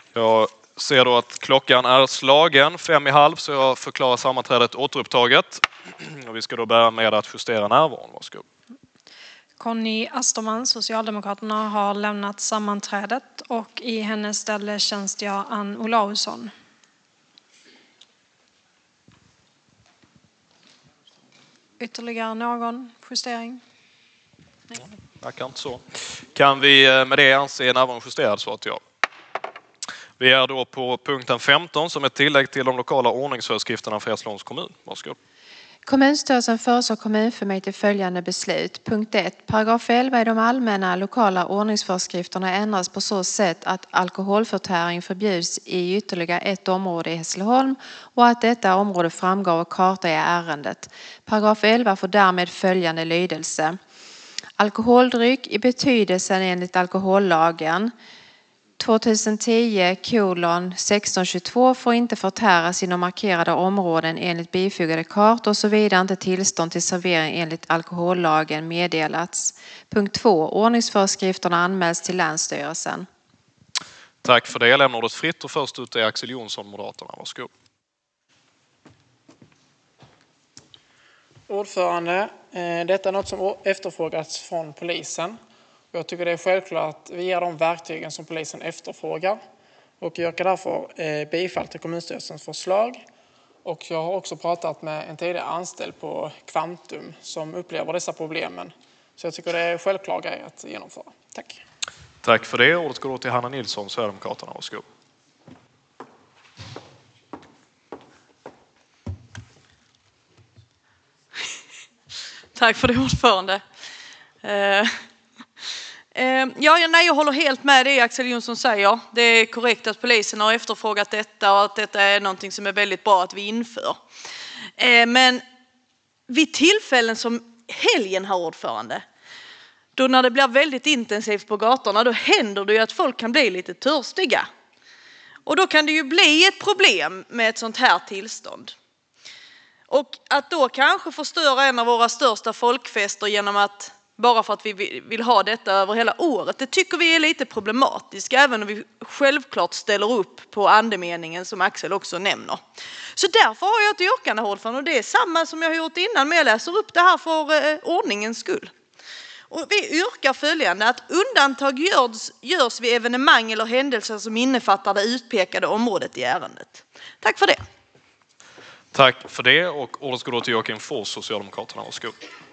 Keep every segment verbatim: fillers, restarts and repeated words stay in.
Jag ser då att klockan är slagen, fem i halv, så jag förklarar sammanträdet återupptaget. Och vi ska då börja med att justera närvaron. Varsågod. Conny Asterman, Socialdemokraterna, har lämnat sammanträdet och i hennes ställe tjänstgör Ann Olausson. Ytterligare någon justering? Nej. Verkar inte så. Kan vi med det anse närvaron justerad, så att ja. Vi är då på punkten femton som är tillägg till de lokala ordningsföreskrifterna för Hässleholms kommun. Varsågod. Kommunstyrelsen föreslår kommunfullmäktige följande beslut. Punkt ett. Paragraf elva i de allmänna lokala ordningsföreskrifterna ändras på så sätt att alkoholförtäring förbjuds i ytterligare ett område i Hässleholm och att detta område framgår av karta i ärendet. Paragraf elva får därmed följande lydelse. Alkoholdryck i betydelsen enligt alkohollagen tjugohundratio kolon sexton tjugotvå får inte förtäras inom markerade områden enligt bifogade kartor såvida inte tillstånd till servering enligt alkohollagen meddelats. Punkt två. Ordningsföreskrifterna anmäls till Länsstyrelsen. Tack för det. Jag lämnar ordet fritt och först ut är Axel Jonsson, Moderaterna. Varsågod. Ordförande, detta är något som efterfrågats från polisen. Jag tycker det är självklart att vi ger de verktygen som polisen efterfrågar. Och jag yrkar därför bifall till kommunstyrelsens förslag. Och jag har också pratat med en tidigare anställd på Kvantum som upplever dessa problemen. Så jag tycker det är självklart grej att genomföra. Tack. Tack för det. Ordet går då till Hanna Nilsson, Sverigedemokraterna. Varsågod. Tack för det, ordförande. Uh... Ja, nej, jag håller helt med det Axel Jonsson säger. Det är korrekt att polisen har efterfrågat detta och att detta är någonting som är väldigt bra att vi inför. Men vid tillfällen som helgen, här ordförande, då när det blir väldigt intensivt på gatorna, då händer det ju att folk kan bli lite törstiga. Och då kan det ju bli ett problem med ett sånt här tillstånd. Och att då kanske förstöra en av våra största folkfester genom att bara för att vi vill ha detta över hela året. Det tycker vi är lite problematiskt, även om vi självklart ställer upp på andemeningen som Axel också nämner. Så därför har jag ett yrkande, ordförande, och det är samma som jag har gjort innan, men jag läser upp det här för eh, ordningens skull. Och vi yrkar följande: att undantag görs, görs vid evenemang eller händelser som innefattar det utpekade området i ärendet. Tack för det. Tack för det, och ordet går då till Joakim Fors, Socialdemokraterna. Varsågod.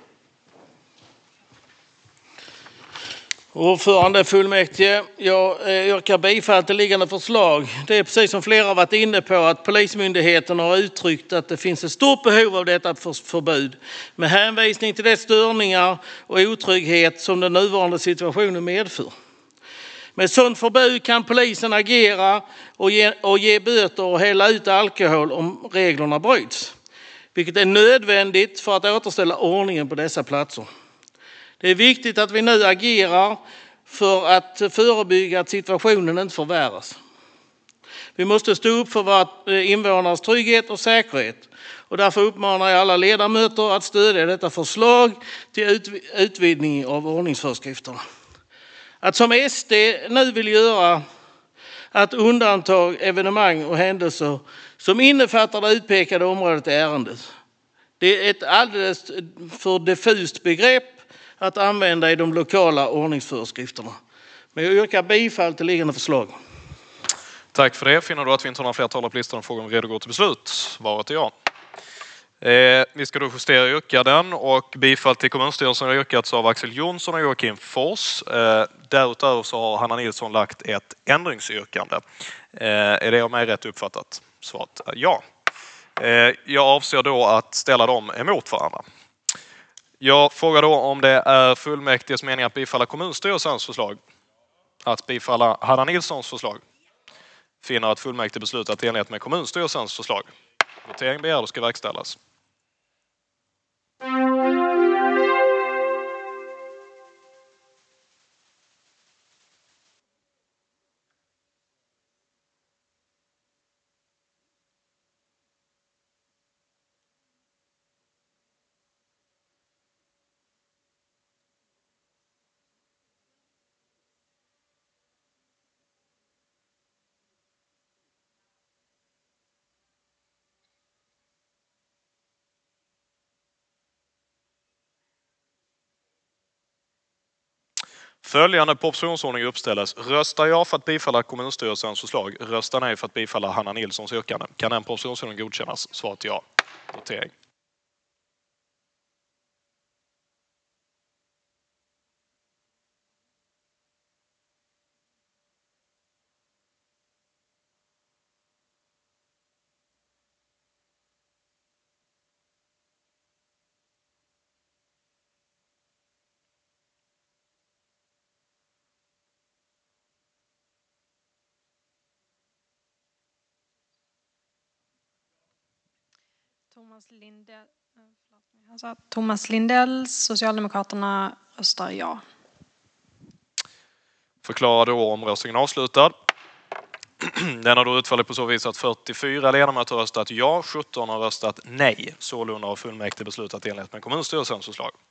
Ordförande fullmäktige, jag yrkar bifall till liggande förslag. Det är precis som flera har varit inne på att Polismyndigheten har uttryckt att det finns ett stort behov av detta förbud med hänvisning till de störningar och otrygghet som den nuvarande situationen medför. Med ett sådant förbud kan polisen agera och ge, och ge böter och hälla ut alkohol om reglerna bryts, vilket är nödvändigt för att återställa ordningen på dessa platser. Det är viktigt att vi nu agerar för att förebygga att situationen inte förvärras. Vi måste stå upp för våra invånares trygghet och säkerhet. Och därför uppmanar jag alla ledamöter att stödja detta förslag till utvidgning av ordningsföreskrifterna. Att som S D nu vill göra att undantag evenemang och händelser som innefattar det utpekade området i ärendet. Det är ett alldeles för diffust begrepp att använda i de lokala ordningsföreskrifterna. Men jag yrkar bifall till liggande förslag. Tack för det. Finner du att vi inte har några fler talare på listan och frågar om redo går till beslut? Svaret är ja. Eh, vi ska då justera yrkanden, och bifall till kommunstyrelsen har yrkats av Axel Jonsson och Joakim Fors. Eh, därutöver så har Hanna Nilsson lagt ett ändringsyrkande. Eh, är det av mig rätt uppfattat? Svaret är ja. Eh, jag avser då att ställa dem emot varandra. Jag frågar då om det är fullmäktiges mening att bifalla kommunstyrelsens förslag. Att bifalla Hanna Nilssons förslag. Finner att fullmäktige beslutat i enlighet med kommunstyrelsens förslag. Votering begär och ska verkställas. Följande propositionsordning uppställes. Röstar ja för att bifalla kommunstyrelsens förslag. Röstar nej för att bifalla Hanna Nilssons yrkande. Kan den propositionsordning godkännas? Svaret ja. Notering. Thomas Lindell, alltså Thomas Lindell, Socialdemokraterna röstar ja. Förklarar då omröstningen avslutad. Den har då utfallit på så vis att fyrtiofyra ledamöter har röstat ja, sjutton har röstat nej. Sålunda har fullmäktige beslutat enligt med kommunstyrelsens förslag.